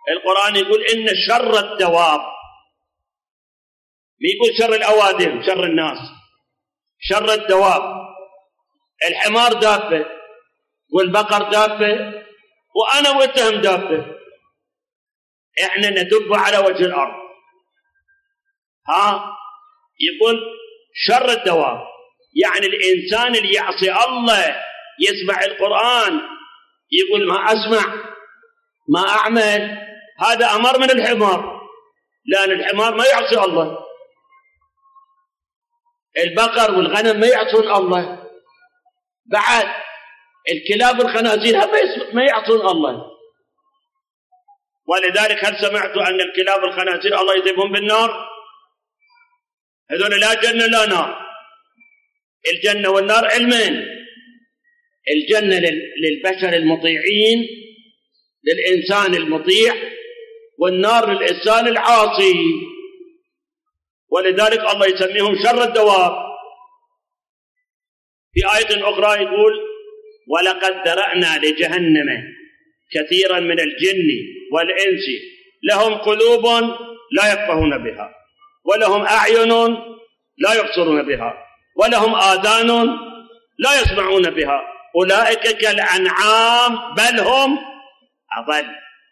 القرآن يقول إن شر الدواب، يقول شر الأوادم، شر الناس، شر الدواب. الحمار دابة والبقر دابة وأنا وأنتم دابة، إحنا ندب على وجه الأرض. يقول شر الدواب، يعني الإنسان اللي يعصي الله يسمع القرآن يقول ما أسمع ما أعمل، هذا أمر من الحمار، لأن الحمار ما يعصي الله. البقر والغنم ما يعصون الله، بعد الكلاب والخنازير ما يعصون الله. ولذلك هل سمعتوا أن الكلاب والخنازير الله يذيبهم بالنار؟ هذول لا جنة لا نار. الجنة والنار علمين، الجنة للبشر المطيعين للإنسان المطيع، والنار للإنسان العاصي. ولذلك الله يسميهم شر الدواب. في آية أخرى يقول ولقد ذرأنا لجهنم كثيرا من الجن والإنس لهم قلوب لا يفقهون بها ولهم أعين لا يبصرون بها ولهم آذان لا يسمعون بها أولئك كالأنعام بل هم أضل.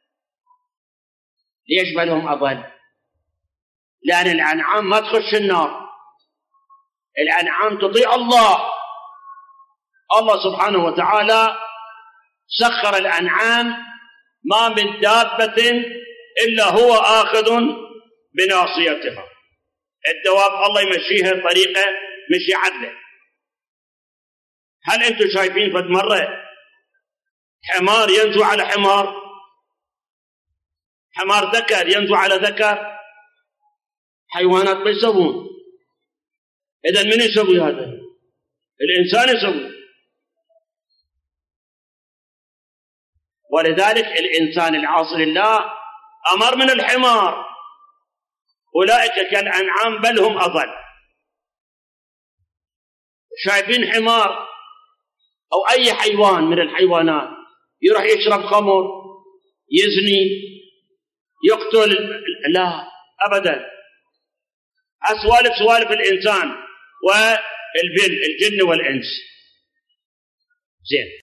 ليش بل هم أضل؟ لأن الأنعام ما تخش النار، الأنعام تطيع الله. الله سبحانه وتعالى سخر الأنعام، ما من دابة إلا هو آخذ بناصيتها. الدواب الله يمشيها طريقة مشي عدله. هل أنتم شايفين فد مرة حمار ينزو على حمار، حمار ذكر ينزو على ذكر؟ حيوانات ما يسوون. إذن من يسوي هذا؟ الإنسان يسوي. ولذلك الإنسان العاصي لله أمر من الحمار، أولئك كالأنعام بل هم أضل. شايفين حمار أو أي حيوان من الحيوانات يروح يشرب خمر، يزني، يقتل؟ لا أبدا. سوالف الإنسان والجن والإنس. زين.